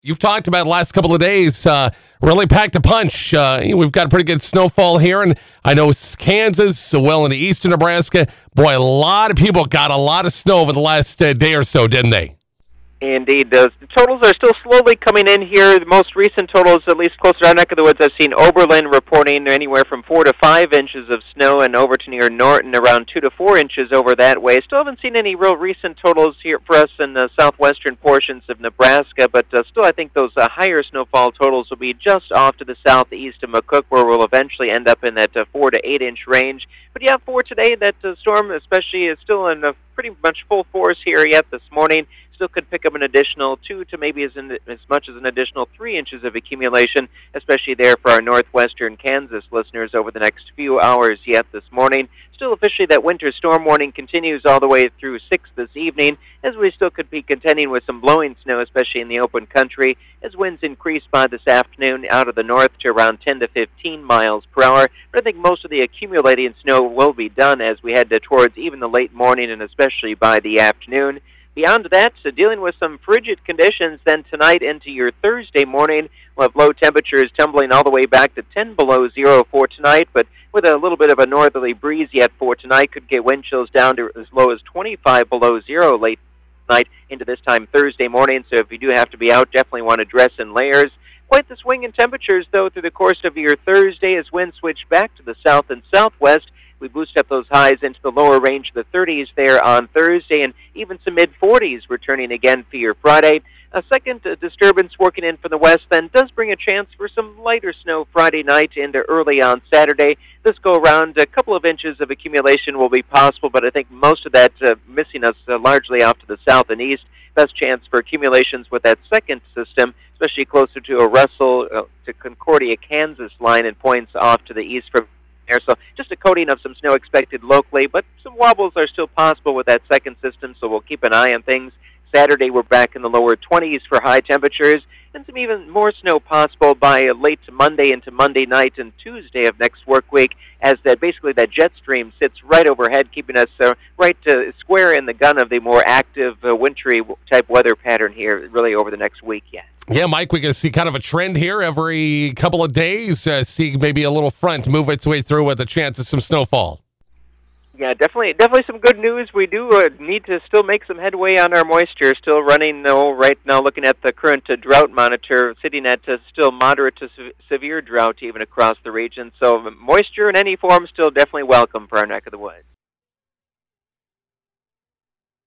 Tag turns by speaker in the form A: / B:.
A: You've talked about the last couple of days, really packed a punch. We've got a pretty good snowfall here, and I know Kansas, well into eastern Nebraska. Boy, a lot of people got a lot of snow over the last day or so, didn't they?
B: Indeed. The totals are still slowly coming in here. The most recent totals, at least closer to our neck of the woods, I've seen Oberlin reporting anywhere from 4 to 5 inches of snow, and over to near Norton around 2 to 4 inches over that way. Still haven't seen any real recent totals here for us in the southwestern portions of Nebraska, but still I think those higher snowfall totals will be just off to the southeast of McCook, where we'll eventually end up in that 4 to 8 inch range. But yeah, for today, that storm especially is still in pretty much full force here yet this morning. Still could pick up an additional 2 to maybe as much as an additional 3 inches of accumulation, especially there for our northwestern Kansas listeners over the next few hours yet this morning. Still officially that winter storm warning continues all the way through 6 this evening, as we still could be contending with some blowing snow, especially in the open country, as winds increase by this afternoon out of the north to around 10 to 15 miles per hour. But I think most of the accumulating snow will be done as we head towards even the late morning and especially by the afternoon. Beyond that, dealing with some frigid conditions then tonight into your Thursday morning. We'll have low temperatures tumbling all the way back to 10 below zero for tonight, but with a little bit of a northerly breeze yet for tonight. Could get wind chills down to as low as 25 below zero late night into this time Thursday morning, so if you do have to be out, definitely want to dress in layers. Quite the swing in temperatures, though, through the course of your Thursday as winds switch back to the south and southwest. We boost up those highs into the lower range of the 30s there on Thursday, and even some mid-40s returning again for your Friday. A second disturbance working in from the west then does bring a chance for some lighter snow Friday night into early on Saturday. This go around, a couple of inches of accumulation will be possible, but I think most of that missing us largely off to the south and east. Best chance for accumulations with that second system, especially closer to a Russell to Concordia, Kansas line and points off to the east from there. So just a coating of some snow expected locally, but some wobbles are still possible with that second system, so we'll keep an eye on things. Saturday, we're back in the lower 20s for high temperatures, and some even more snow possible by late Monday into Monday night and Tuesday of next work week, as basically that jet stream sits right overhead, keeping us right square in the gun of the more active wintry type weather pattern here really over the next week yet.
A: Yeah, Mike, we're going to see kind of a trend here every couple of days, see maybe a little front move its way through with a chance of some snowfall.
B: Yeah, definitely some good news. We do need to still make some headway on our moisture. Still running, right now, looking at the current drought monitor, sitting at still moderate to severe drought even across the region. So moisture in any form still definitely welcome for our neck of the woods.